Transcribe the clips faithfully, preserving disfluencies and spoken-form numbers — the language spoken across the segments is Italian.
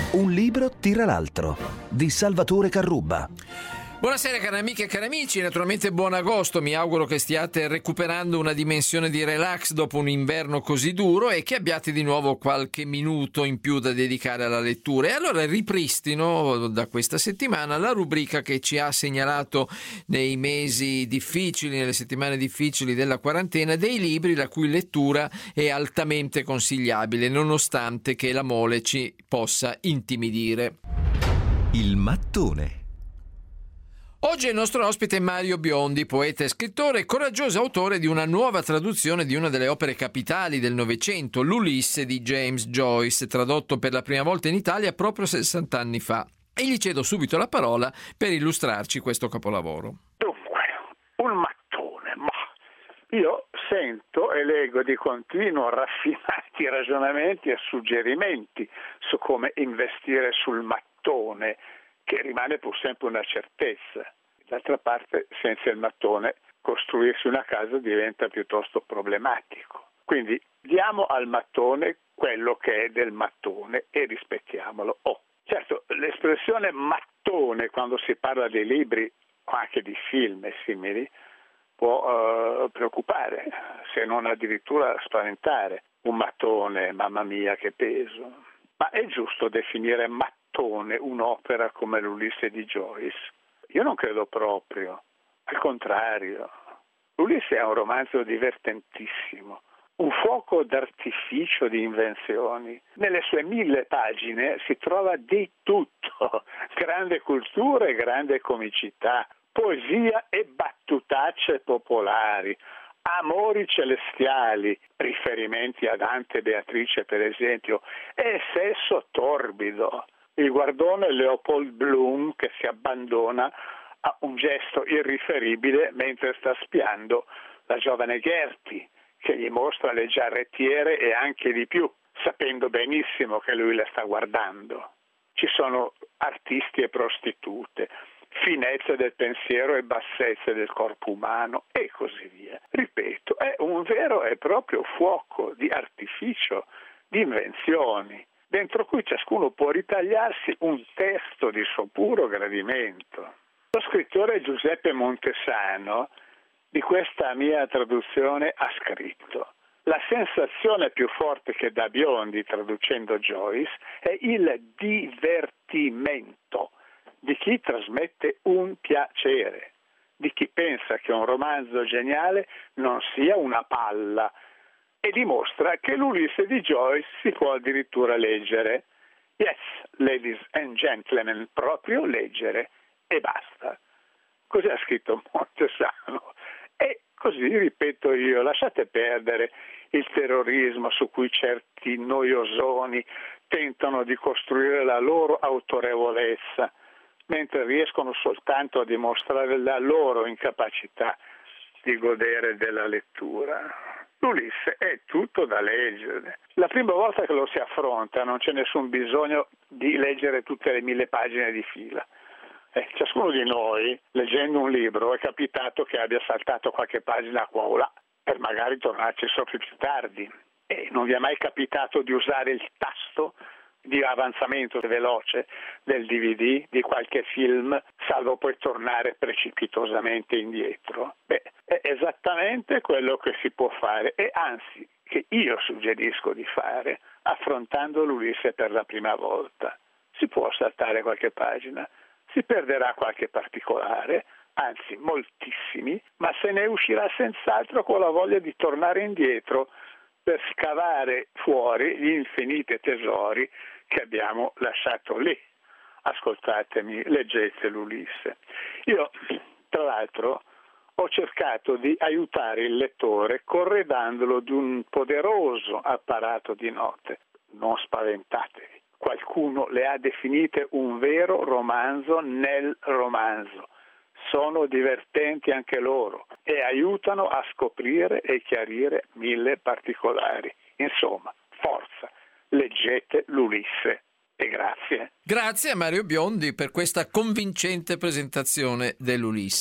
Un libro tira l'altro, di Salvatore Carrubba. Buonasera cari amiche e cari amici, naturalmente buon agosto, mi auguro che stiate recuperando una dimensione di relax dopo un inverno così duro e che abbiate di nuovo qualche minuto in più da dedicare alla lettura. E allora ripristino da questa settimana la rubrica che ci ha segnalato nei mesi difficili, nelle settimane difficili della quarantena, dei libri la cui lettura è altamente consigliabile, nonostante che la mole ci possa intimidire. Il mattone. Oggi il nostro ospite è Mario Biondi, poeta e scrittore e coraggioso autore di una nuova traduzione di una delle opere capitali del Novecento, l'Ulisse di James Joyce, tradotto per la prima volta in Italia proprio sessanta anni fa. E gli cedo subito la parola per illustrarci questo capolavoro. Dunque, un mattone, ma io sento e leggo di continuo raffinati ragionamenti e suggerimenti su come investire sul mattone, che rimane pur sempre una certezza. D'altra parte, senza il mattone, costruirsi una casa diventa piuttosto problematico. Quindi diamo al mattone quello che è del mattone e rispettiamolo. Oh, certo, l'espressione mattone, quando si parla di libri o anche di film e simili, può uh, preoccupare, se non addirittura spaventare. Un mattone, mamma mia che peso. Ma è giusto definire mattone un'opera come l'Ulisse di Joyce? Io non credo proprio, al contrario. L'Ulisse è un romanzo divertentissimo, un fuoco d'artificio di invenzioni. Nelle sue mille pagine si trova di tutto, grande cultura e grande comicità, poesia e battutacce popolari, amori celestiali, riferimenti a Dante e Beatrice per esempio, e sesso torbido. Il guardone Leopold Bloom che si abbandona a un gesto irriferibile mentre sta spiando la giovane Gerti, che gli mostra le giarrettiere e anche di più, sapendo benissimo che lui la sta guardando. Ci sono artisti e prostitute, finezze del pensiero e bassezze del corpo umano e così via. Ripeto, è un vero e proprio fuoco di artificio, di invenzioni, dentro cui ciascuno può ritagliarsi un testo di suo puro gradimento. Lo scrittore Giuseppe Montesano di questa mia traduzione ha scritto: la sensazione più forte che dà Biondi traducendo Joyce è il divertimento di chi trasmette un piacere, di chi pensa che un romanzo geniale non sia una palla, e dimostra che l'Ulisse di Joyce si può addirittura leggere. Yes, ladies and gentlemen, proprio leggere e basta. Così ha scritto Montesano. E così ripeto io, lasciate perdere il terrorismo su cui certi noiosoni tentano di costruire la loro autorevolezza, mentre riescono soltanto a dimostrare la loro incapacità di godere della lettura. L'Ulisse è tutto da leggere. La prima volta che lo si affronta non c'è nessun bisogno di leggere tutte le mille pagine di fila. Eh, ciascuno di noi, leggendo un libro, è capitato che abbia saltato qualche pagina qua o là per magari tornarci sopra più tardi. E non vi è mai capitato di usare il tasto di avanzamento veloce del D V D di qualche film, salvo poi tornare precipitosamente indietro? Beh, è esattamente quello che si può fare e anzi che io suggerisco di fare affrontando l'Ulisse per la prima volta. Si può saltare qualche pagina, si perderà qualche particolare, anzi moltissimi, ma se ne uscirà senz'altro con la voglia di tornare indietro per scavare fuori gli infiniti tesori che abbiamo lasciato lì. Ascoltatemi, leggete l'Ulisse. Io, tra l'altro, ho cercato di aiutare il lettore corredandolo di un poderoso apparato di note. Non spaventatevi. Qualcuno le ha definite un vero romanzo nel romanzo. Sono divertenti anche loro e aiutano a scoprire e chiarire mille particolari. Insomma, forza, leggete l'Ulisse e grazie. Grazie a Mario Biondi per questa convincente presentazione dell'Ulisse.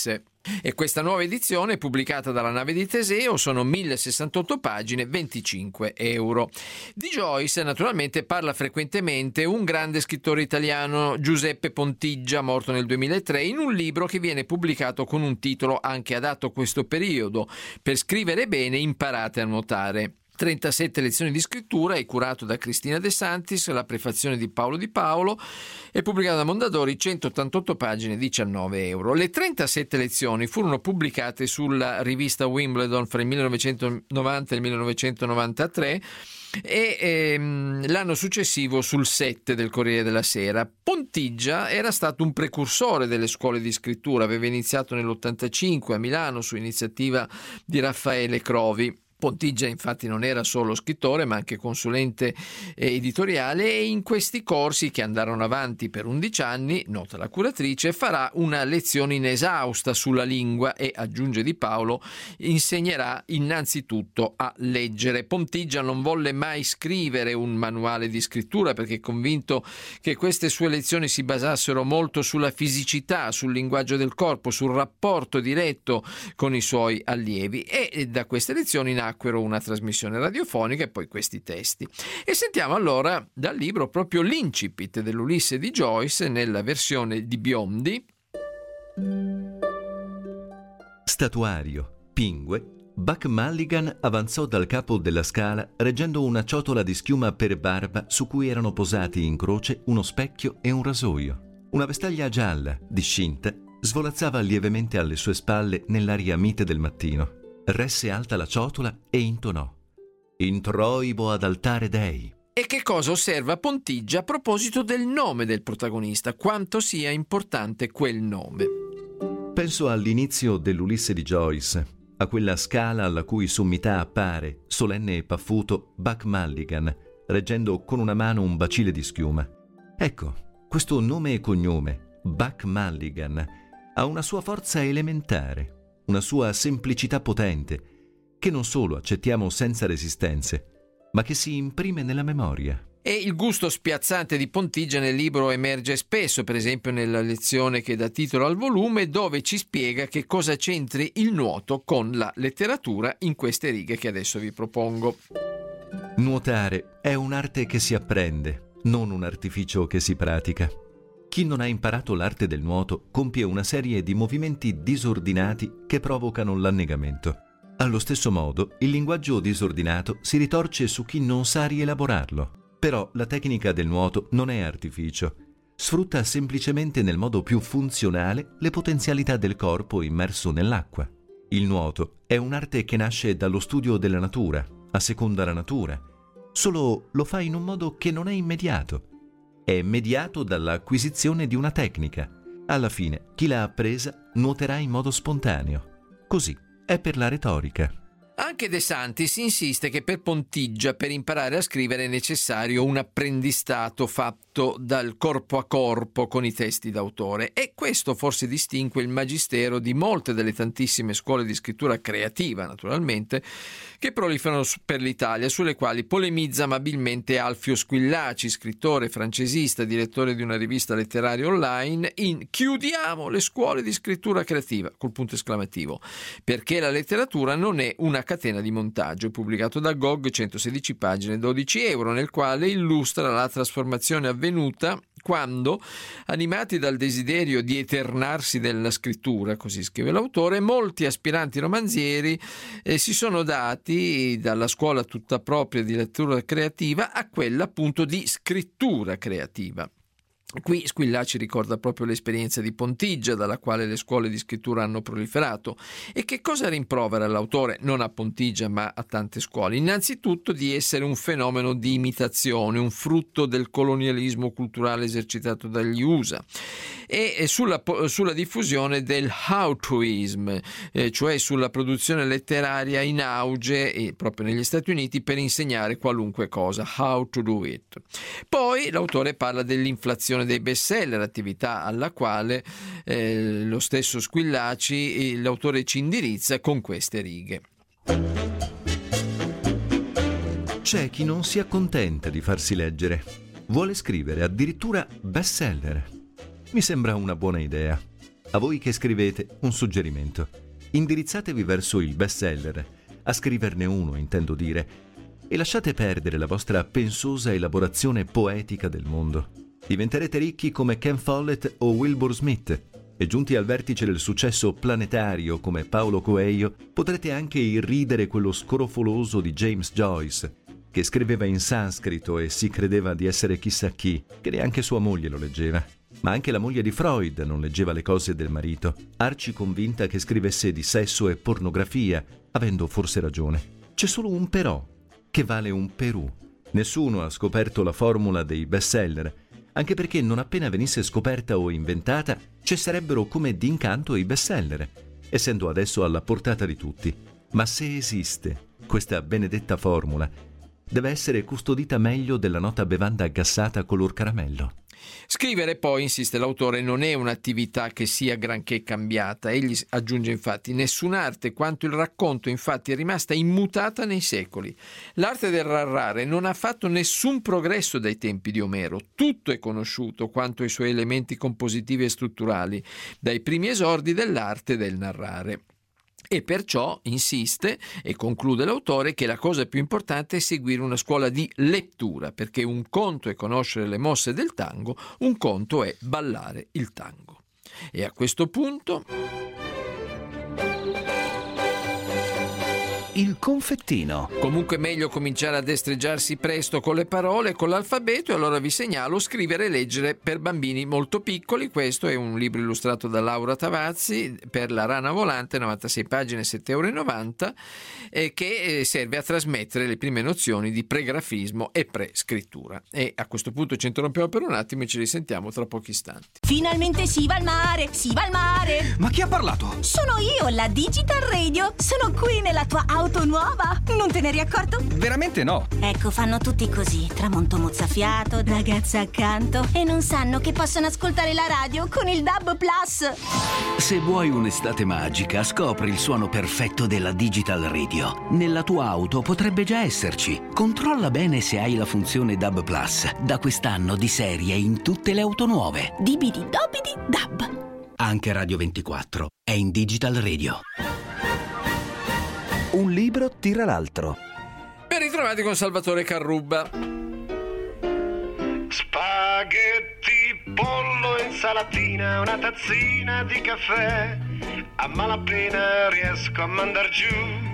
E questa nuova edizione, pubblicata dalla Nave di Teseo, sono mille sessantotto pagine, venticinque euro. Di Joyce naturalmente parla frequentemente un grande scrittore italiano, Giuseppe Pontiggia, morto nel duemilatré, in un libro che viene pubblicato con un titolo anche adatto a questo periodo: Per scrivere bene imparate a nuotare. trentasette lezioni di scrittura, è curato da Cristina De Santis, la prefazione di Paolo Di Paolo, è pubblicato da Mondadori, centottantotto pagine, diciannove euro. Le trentasette lezioni furono pubblicate sulla rivista Wimbledon fra il millenovecentonovanta e il millenovecentonovantatré e ehm, l'anno successivo sul set del Corriere della Sera. Pontiggia era stato un precursore delle scuole di scrittura, aveva iniziato nell'ottantacinque a Milano su iniziativa di Raffaele Crovi. Pontiggia infatti non era solo scrittore ma anche consulente editoriale, e in questi corsi, che andarono avanti per undici anni, nota la curatrice, farà una lezione inesausta sulla lingua e, aggiunge Di Paolo, insegnerà innanzitutto a leggere. Pontiggia non volle mai scrivere un manuale di scrittura perché è convinto che queste sue lezioni si basassero molto sulla fisicità, sul linguaggio del corpo, sul rapporto diretto con i suoi allievi, e da queste lezioni nacquero una trasmissione radiofonica e poi questi testi. E sentiamo allora dal libro proprio l'incipit dell'Ulisse di Joyce nella versione di Biondi. Statuario, pingue, Buck Mulligan avanzò dal capo della scala reggendo una ciotola di schiuma per barba su cui erano posati in croce uno specchio e un rasoio. Una vestaglia gialla, discinta, svolazzava lievemente alle sue spalle nell'aria mite del mattino. Resse alta la ciotola e intonò: Introibo ad altare dei. E che cosa osserva Pontiggia a proposito del nome del protagonista? Quanto sia importante quel nome? Penso all'inizio dell'Ulisse di Joyce, a quella scala alla cui sommità appare, solenne e paffuto, Buck Mulligan, reggendo con una mano un bacile di schiuma. Ecco, questo nome e cognome, Buck Mulligan, ha una sua forza elementare, una sua semplicità potente, che non solo accettiamo senza resistenze, ma che si imprime nella memoria. E il gusto spiazzante di Pontiggia nel libro emerge spesso, per esempio nella lezione che dà titolo al volume, dove ci spiega che cosa c'entri il nuoto con la letteratura in queste righe che adesso vi propongo. Nuotare è un'arte che si apprende, non un artificio che si pratica. Chi non ha imparato l'arte del nuoto compie una serie di movimenti disordinati che provocano l'annegamento. Allo stesso modo, il linguaggio disordinato si ritorce su chi non sa rielaborarlo. Però la tecnica del nuoto non è artificio. Sfrutta semplicemente nel modo più funzionale le potenzialità del corpo immerso nell'acqua. Il nuoto è un'arte che nasce dallo studio della natura, asseconda la natura. Solo lo fa in un modo che non è immediato. È mediato dall'acquisizione di una tecnica. Alla fine, chi l'ha appresa nuoterà in modo spontaneo. Così è per la retorica. Anche De Santis insiste che per Pontiggia, per imparare a scrivere, è necessario un apprendistato fatto dal corpo a corpo con i testi d'autore, e questo forse distingue il magistero di molte delle tantissime scuole di scrittura creativa, naturalmente, che proliferano per l'Italia, sulle quali polemizza amabilmente Alfio Squillaci, scrittore francesista, direttore di una rivista letteraria online, in Chiudiamo le scuole di scrittura creativa, col punto esclamativo, perché la letteratura non è una catena di montaggio, pubblicato da Gog, centosedici pagine, dodici euro, nel quale illustra la trasformazione avvenuta quando, animati dal desiderio di eternarsi della scrittura, così scrive l'autore, molti aspiranti romanzieri eh, si sono dati dalla scuola tutta propria di lettura creativa a quella appunto di scrittura creativa. Qui Squillaci ricorda proprio l'esperienza di Pontiggia, dalla quale le scuole di scrittura hanno proliferato. E che cosa rimprovera l'autore, non a Pontiggia ma a tante scuole? Innanzitutto di essere un fenomeno di imitazione, un frutto del colonialismo culturale esercitato dagli U S A, e sulla, sulla diffusione del howtoism, eh, cioè sulla produzione letteraria in auge eh, proprio negli Stati Uniti per insegnare qualunque cosa, how to do it. Poi l'autore parla dell'inflazione dei bestseller, attività alla quale eh, lo stesso Squillaci, eh, l'autore ci indirizza con queste righe. C'è chi non si accontenta di farsi leggere, vuole scrivere addirittura bestseller. Mi sembra una buona idea. A voi che scrivete, un suggerimento. Indirizzatevi verso il bestseller, a scriverne uno, intendo dire, e lasciate perdere la vostra pensosa elaborazione poetica del mondo. Diventerete ricchi come Ken Follett o Wilbur Smith, e giunti al vertice del successo planetario come Paulo Coelho, potrete anche irridere quello scrofoloso di James Joyce, che scriveva in sanscrito e si credeva di essere chissà chi, che neanche sua moglie lo leggeva. Ma anche la moglie di Freud non leggeva le cose del marito, arci convinta che scrivesse di sesso e pornografia, avendo forse ragione. C'è solo un però, che vale un Perù. Nessuno ha scoperto la formula dei bestseller, anche perché non appena venisse scoperta o inventata, cesserebbero come d'incanto i bestseller, essendo adesso alla portata di tutti. Ma se esiste questa benedetta formula, deve essere custodita meglio della nota bevanda gassata color caramello. Scrivere, poi, insiste l'autore, non è un'attività che sia granché cambiata. Egli aggiunge infatti: nessun'arte quanto il racconto infatti è rimasta immutata nei secoli. L'arte del narrare non ha fatto nessun progresso dai tempi di Omero. Tutto è conosciuto quanto ai suoi elementi compositivi e strutturali, dai primi esordi dell'arte del narrare. E perciò insiste e conclude l'autore che la cosa più importante è seguire una scuola di lettura, perché un conto è conoscere le mosse del tango, un conto è ballare il tango. E a questo punto il confettino. Comunque meglio cominciare a destreggiarsi presto con le parole, con l'alfabeto, e allora vi segnalo Scrivere e leggere per bambini molto piccoli. Questo è un libro illustrato da Laura Tavazzi per La Rana Volante, novantasei pagine, sette virgola novanta euro, eh, che serve a trasmettere le prime nozioni di pregrafismo e prescrittura. E a questo punto ci interrompiamo per un attimo e ci risentiamo tra pochi istanti. Finalmente si va al mare, si va al mare! Ma chi ha parlato? Sono io, la Digital Radio. Sono qui nella tua auto nuova. Non te ne eri accorto? Veramente no. Ecco, fanno tutti così. Tramonto mozzafiato, ragazza accanto, e non sanno che possono ascoltare la radio con il D A B Plus. Se vuoi un'estate magica, scopri il suono perfetto della Digital Radio. Nella tua auto potrebbe già esserci. Controlla bene se hai la funzione D A B Plus. Da quest'anno di serie in tutte le auto nuove. Dibidi dobidi D A B. Anche Radio ventiquattro è in Digital Radio. Un libro tira l'altro. Ben ritrovati con Salvatore Carrubba. Spaghetti, pollo, insalatina, una tazzina di caffè. A malapena riesco a mandar giù.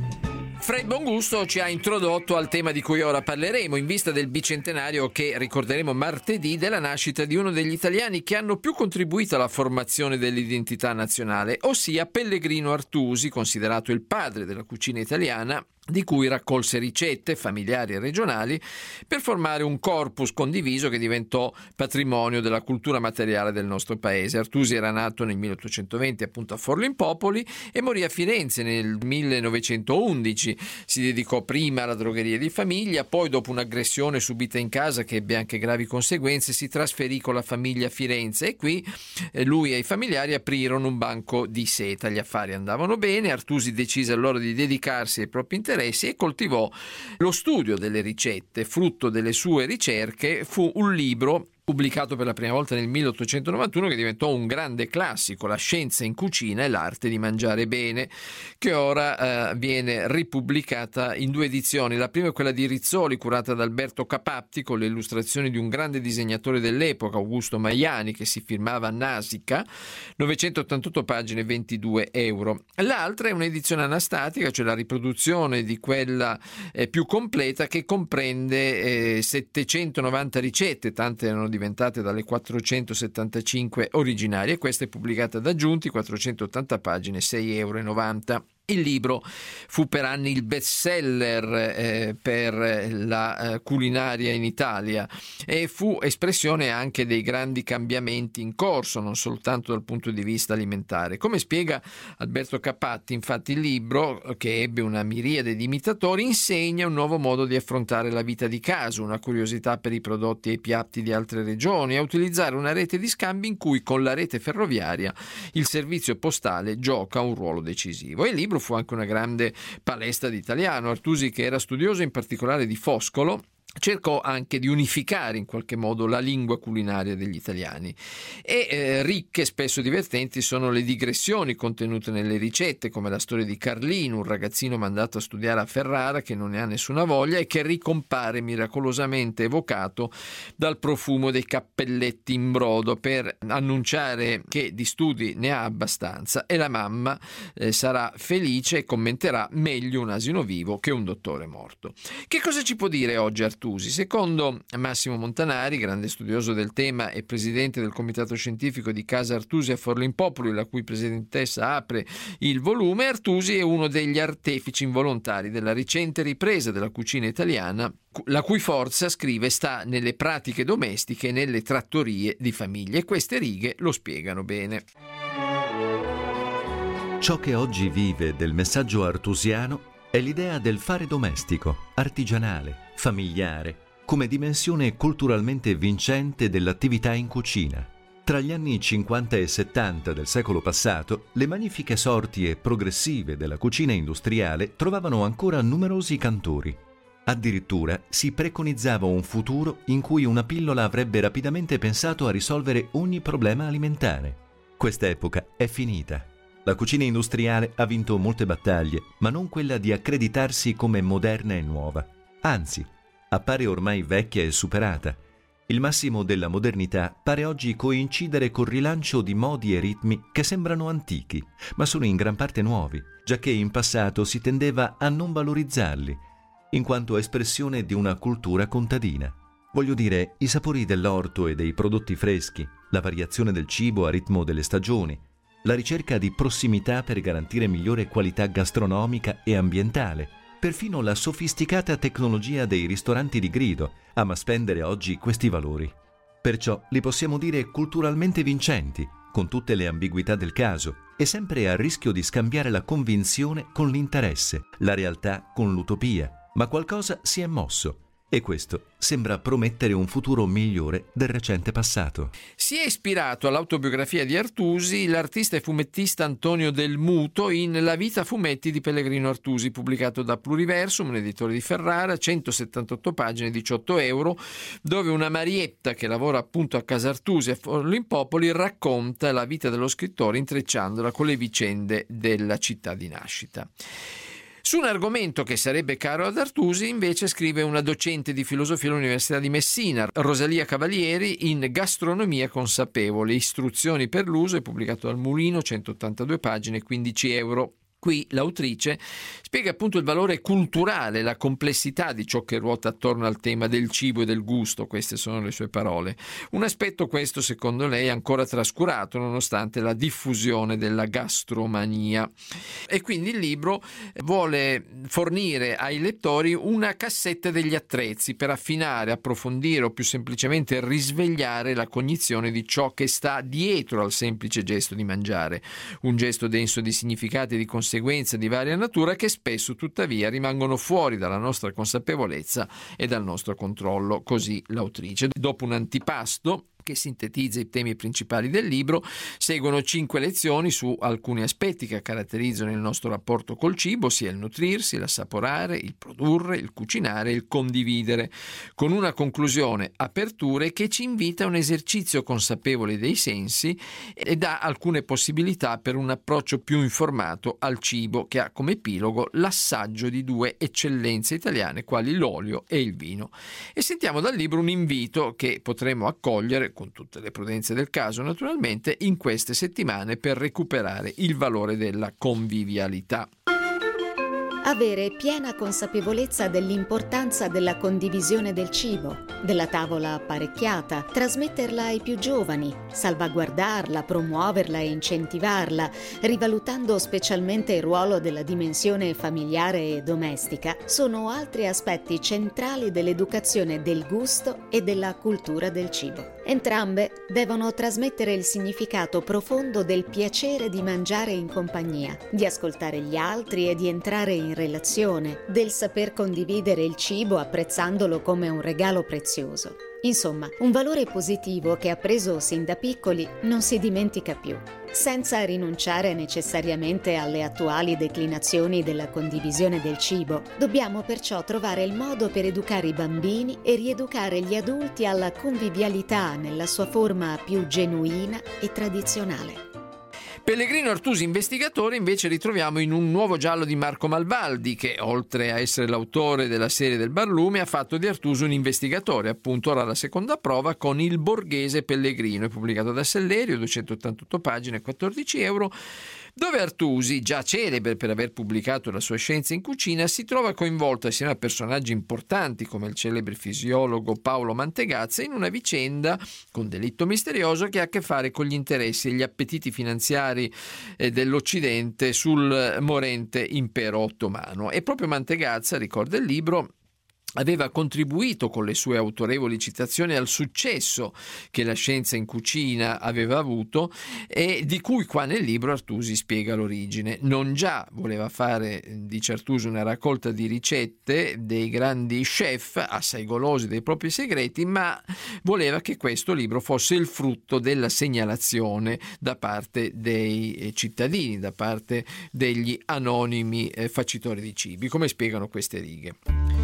Fred Bongusto ci ha introdotto al tema di cui ora parleremo, in vista del bicentenario che ricorderemo martedì della nascita di uno degli italiani che hanno più contribuito alla formazione dell'identità nazionale, ossia Pellegrino Artusi, considerato il padre della cucina italiana, di cui raccolse ricette familiari e regionali per formare un corpus condiviso che diventò patrimonio della cultura materiale del nostro paese. Artusi era nato nel milleottocentoventi appunto a Forlì in Popoli e morì a Firenze nel millenovecentoundici. Si dedicò prima alla drogheria di famiglia, poi dopo un'aggressione subita in casa che ebbe anche gravi conseguenze si trasferì con la famiglia a Firenze e qui lui e i familiari aprirono un banco di seta. Gli affari andavano bene, Artusi decise allora di dedicarsi ai propri interessi e coltivò lo studio delle ricette. Frutto delle sue ricerche fu un libro pubblicato per la prima volta nel milleottocentonovantuno che diventò un grande classico, La scienza in cucina e l'arte di mangiare bene, che ora eh, viene ripubblicata in due edizioni. La prima è quella di Rizzoli, curata da Alberto Capatti, con le illustrazioni di un grande disegnatore dell'epoca, Augusto Maiani, che si firmava Nasica, novecentottantotto pagine, ventidue euro. L'altra è un'edizione anastatica, cioè la riproduzione di quella eh, più completa, che comprende eh, settecentonovanta ricette, tante erano diventate dalle quattrocentosettantacinque originarie. Questa è pubblicata da Giunti, quattrocentottanta pagine, sei virgola novanta euro. Il libro fu per anni il bestseller eh, per la eh, culinaria in Italia e fu espressione anche dei grandi cambiamenti in corso, non soltanto dal punto di vista alimentare. Come spiega Alberto Capatti, infatti, il libro, che ebbe una miriade di imitatori, insegna un nuovo modo di affrontare la vita di casa, una curiosità per i prodotti e i piatti di altre regioni, a utilizzare una rete di scambi in cui con la rete ferroviaria il servizio postale gioca un ruolo decisivo. E il libro fu anche una grande palestra di italiano. Artusi, che era studioso in particolare di Foscolo, cercò anche di unificare in qualche modo la lingua culinaria degli italiani. E eh, ricche, spesso divertenti, sono le digressioni contenute nelle ricette, come la storia di Carlino, un ragazzino mandato a studiare a Ferrara che non ne ha nessuna voglia e che ricompare miracolosamente evocato dal profumo dei cappelletti in brodo per annunciare che di studi ne ha abbastanza, e la mamma eh, sarà felice e commenterà: meglio un asino vivo che un dottore morto. Che cosa ci può dire oggi Artusi? Secondo Massimo Montanari, grande studioso del tema e presidente del comitato scientifico di Casa Artusi a Forlimpopoli, la cui presidentessa apre il volume, Artusi è uno degli artefici involontari della recente ripresa della cucina italiana, la cui forza, scrive, sta nelle pratiche domestiche e nelle trattorie di famiglia, e queste righe lo spiegano bene. Ciò che oggi vive del messaggio artusiano è l'idea del fare domestico, artigianale, familiare, come dimensione culturalmente vincente dell'attività in cucina. Tra gli anni cinquanta e settanta del secolo passato, le magnifiche sorti e progressive della cucina industriale trovavano ancora numerosi cantori. Addirittura si preconizzava un futuro in cui una pillola avrebbe rapidamente pensato a risolvere ogni problema alimentare. Questa epoca è finita. La cucina industriale ha vinto molte battaglie, ma non quella di accreditarsi come moderna e nuova. Anzi, appare ormai vecchia e superata. Il massimo della modernità pare oggi coincidere col rilancio di modi e ritmi che sembrano antichi, ma sono in gran parte nuovi, giacché in passato si tendeva a non valorizzarli, in quanto espressione di una cultura contadina. Voglio dire, i sapori dell'orto e dei prodotti freschi, la variazione del cibo a ritmo delle stagioni, la ricerca di prossimità per garantire migliore qualità gastronomica e ambientale. Perfino la sofisticata tecnologia dei ristoranti di grido ama spendere oggi questi valori. Perciò li possiamo dire culturalmente vincenti, con tutte le ambiguità del caso, e sempre a rischio di scambiare la convinzione con l'interesse, la realtà con l'utopia. Ma qualcosa si è mosso. E questo sembra promettere un futuro migliore del recente passato. Si è ispirato all'autobiografia di Artusi l'artista e fumettista Antonio Del Muto in La vita a fumetti di Pellegrino Artusi, pubblicato da Pluriversum, un editore di Ferrara, centosettantotto pagine, diciotto euro, dove una Marietta che lavora appunto a Casa Artusi a Forlimpopoli racconta la vita dello scrittore intrecciandola con le vicende della città di nascita. Su un argomento che sarebbe caro ad Artusi, invece, scrive una docente di filosofia all'Università di Messina, Rosalia Cavalieri, in Gastronomia consapevole, istruzioni per l'uso, è pubblicato dal Mulino, centottantadue pagine, quindici euro. Qui l'autrice spiega appunto il valore culturale, la complessità di ciò che ruota attorno al tema del cibo e del gusto, queste sono le sue parole. Un aspetto questo, secondo lei, ancora trascurato nonostante la diffusione della gastromania. E quindi il libro vuole fornire ai lettori una cassetta degli attrezzi per affinare, approfondire o più semplicemente risvegliare la cognizione di ciò che sta dietro al semplice gesto di mangiare, un gesto denso di significati e di conseguenze di varia natura che spesso tuttavia rimangono fuori dalla nostra consapevolezza e dal nostro controllo, così l'autrice. Dopo un antipasto che sintetizza i temi principali del libro, seguono cinque lezioni su alcuni aspetti che caratterizzano il nostro rapporto col cibo, sia il nutrirsi, l'assaporare, il produrre, il cucinare e il condividere, con una conclusione, aperture, che ci invita a un esercizio consapevole dei sensi e dà alcune possibilità per un approccio più informato al cibo, che ha come epilogo l'assaggio di due eccellenze italiane quali l'olio e il vino. E sentiamo dal libro un invito che potremo accogliere con tutte le prudenze del caso naturalmente in queste settimane per recuperare il valore della convivialità. Avere piena consapevolezza dell'importanza della condivisione del cibo, della tavola apparecchiata, trasmetterla ai più giovani, salvaguardarla, promuoverla e incentivarla, rivalutando specialmente il ruolo della dimensione familiare e domestica, sono altri aspetti centrali dell'educazione del gusto e della cultura del cibo. Entrambe devono trasmettere il significato profondo del piacere di mangiare in compagnia, di ascoltare gli altri e di entrare in in relazione, del saper condividere il cibo apprezzandolo come un regalo prezioso. Insomma, un valore positivo che appreso sin da piccoli non si dimentica più, senza rinunciare necessariamente alle attuali declinazioni della condivisione del cibo. Dobbiamo perciò trovare il modo per educare i bambini e rieducare gli adulti alla convivialità nella sua forma più genuina e tradizionale. Pellegrino Artusi investigatore invece ritroviamo in un nuovo giallo di Marco Malvaldi che, oltre a essere l'autore della serie del Barlume, ha fatto di Artusi un investigatore, appunto ora la seconda prova con Il Borghese Pellegrino, è pubblicato da Sellerio, duecentottantotto pagine, quattordici euro, dove Artusi, già celebre per aver pubblicato la sua Scienza in cucina, si trova coinvolto assieme a personaggi importanti come il celebre fisiologo Paolo Mantegazza in una vicenda con delitto misterioso che ha a che fare con gli interessi e gli appetiti finanziari dell'Occidente sul morente impero ottomano. E proprio Mantegazza, ricorda il libro, aveva contribuito con le sue autorevoli citazioni al successo che la Scienza in cucina aveva avuto e di cui qua nel libro Artusi spiega l'origine. Non già voleva fare, dice Artusi, una raccolta di ricette dei grandi chef assai golosi dei propri segreti, ma voleva che questo libro fosse il frutto della segnalazione da parte dei cittadini, da parte degli anonimi facitori di cibi, come spiegano queste righe.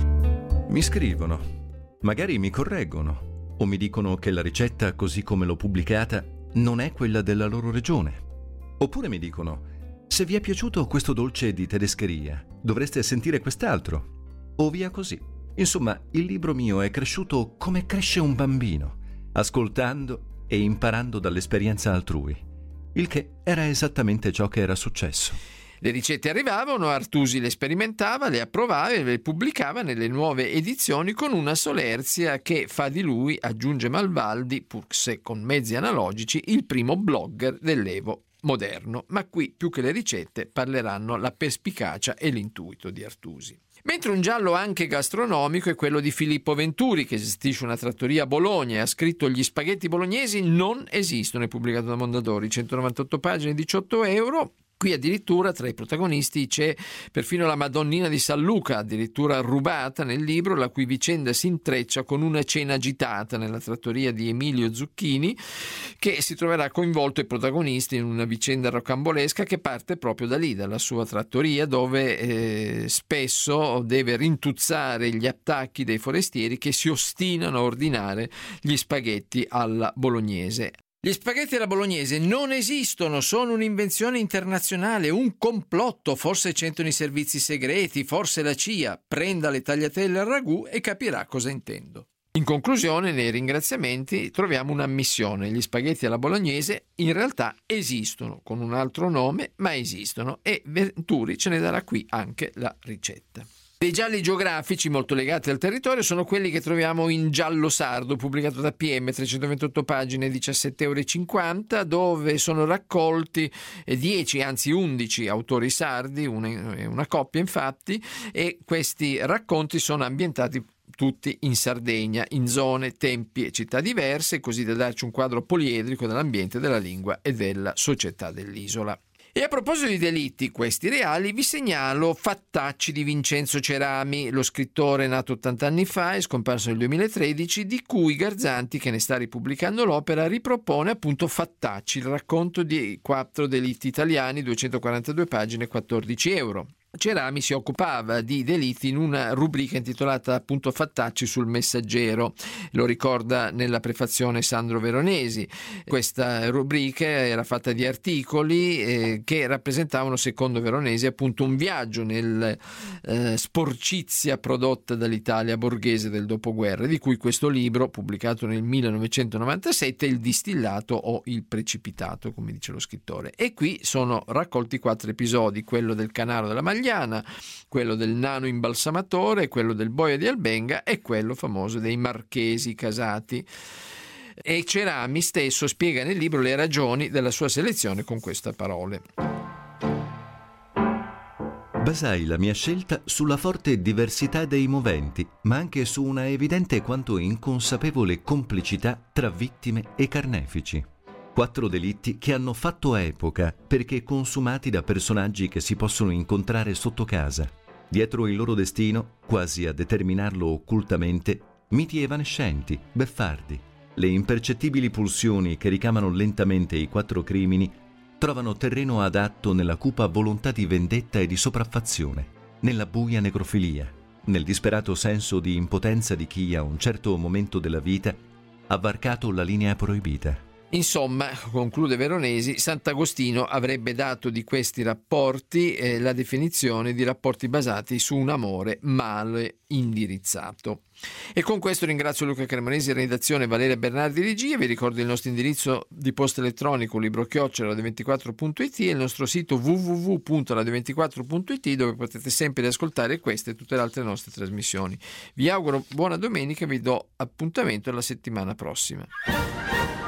Mi scrivono, magari mi correggono o mi dicono che la ricetta così come l'ho pubblicata non è quella della loro regione. Oppure mi dicono, se vi è piaciuto questo dolce di tedescheria, dovreste sentire quest'altro. O via così. Insomma, il libro mio è cresciuto come cresce un bambino, ascoltando e imparando dall'esperienza altrui, il che era esattamente ciò che era successo. Le ricette arrivavano, Artusi le sperimentava, le approvava e le pubblicava nelle nuove edizioni con una solerzia che fa di lui, aggiunge Malvaldi, pur se con mezzi analogici, il primo blogger dell'Evo moderno. Ma qui, più che le ricette, parleranno la perspicacia e l'intuito di Artusi. Mentre un giallo anche gastronomico è quello di Filippo Venturi, che gestisce una trattoria a Bologna e ha scritto Gli spaghetti bolognesi non esistono, è pubblicato da Mondadori, centonovantotto pagine, diciotto euro. Qui addirittura tra i protagonisti c'è perfino la Madonnina di San Luca, addirittura rubata nel libro, la cui vicenda si intreccia con una cena agitata nella trattoria di Emilio Zucchini, che si troverà coinvolto i protagonisti in una vicenda rocambolesca che parte proprio da lì, dalla sua trattoria, dove eh, spesso deve rintuzzare gli attacchi dei forestieri che si ostinano a ordinare gli spaghetti alla bolognese. Gli spaghetti alla bolognese non esistono, sono un'invenzione internazionale, un complotto, forse c'entrano i servizi segreti, forse la C I A, prenda le tagliatelle al ragù e capirà cosa intendo. In conclusione, nei ringraziamenti troviamo un'ammissione: gli spaghetti alla bolognese in realtà esistono, con un altro nome, ma esistono, e Venturi ce ne darà qui anche la ricetta. Dei gialli geografici molto legati al territorio sono quelli che troviamo in Giallo Sardo, pubblicato da P M, trecentoventotto pagine, diciassette euro e cinquanta, dove sono raccolti dieci, anzi undici autori sardi, una, una coppia infatti, e questi racconti sono ambientati tutti in Sardegna, in zone, tempi e città diverse, così da darci un quadro poliedrico dell'ambiente, della lingua e della società dell'isola. E a proposito di delitti, questi reali, vi segnalo Fattacci di Vincenzo Cerami, lo scrittore nato ottanta anni fa e scomparso nel duemilatredici, di cui Garzanti, che ne sta ripubblicando l'opera, ripropone appunto Fattacci, il racconto di quattro delitti italiani, duecentoquarantadue pagine, quattordici euro. Cerami si occupava di delitti in una rubrica intitolata appunto Fattacci sul Messaggero, lo ricorda nella prefazione Sandro Veronesi. Questa rubrica era fatta di articoli eh, che rappresentavano, secondo Veronesi, appunto un viaggio nel eh, sporcizia prodotta dall'Italia borghese del dopoguerra, di cui questo libro, pubblicato nel millenovecentonovantasette, è il distillato o il precipitato, come dice lo scrittore. E qui sono raccolti quattro episodi: quello del Canaro della Magliana, quello del nano imbalsamatore, quello del boia di Albenga e quello famoso dei marchesi casati. E Cerami stesso spiega nel libro le ragioni della sua selezione con queste parole. Basai la mia scelta sulla forte diversità dei moventi, ma anche su una evidente quanto inconsapevole complicità tra vittime e carnefici. Quattro delitti che hanno fatto epoca perché consumati da personaggi che si possono incontrare sotto casa. Dietro il loro destino, quasi a determinarlo occultamente, miti evanescenti, beffardi. Le impercettibili pulsioni che ricamano lentamente i quattro crimini trovano terreno adatto nella cupa volontà di vendetta e di sopraffazione, nella buia necrofilia, nel disperato senso di impotenza di chi a un certo momento della vita ha varcato la linea proibita. Insomma, conclude Veronesi, Sant'Agostino avrebbe dato di questi rapporti eh, la definizione di rapporti basati su un amore male indirizzato. E con questo ringrazio Luca Cremonesi, redazione, Valeria Bernardi, regia. Vi ricordo il nostro indirizzo di posta elettronico libro chiocciola radio ventiquattro punto it e il nostro sito w w w punto radio ventiquattro punto it, dove potete sempre riascoltare queste e tutte le altre nostre trasmissioni. Vi auguro buona domenica e vi do appuntamento alla settimana prossima.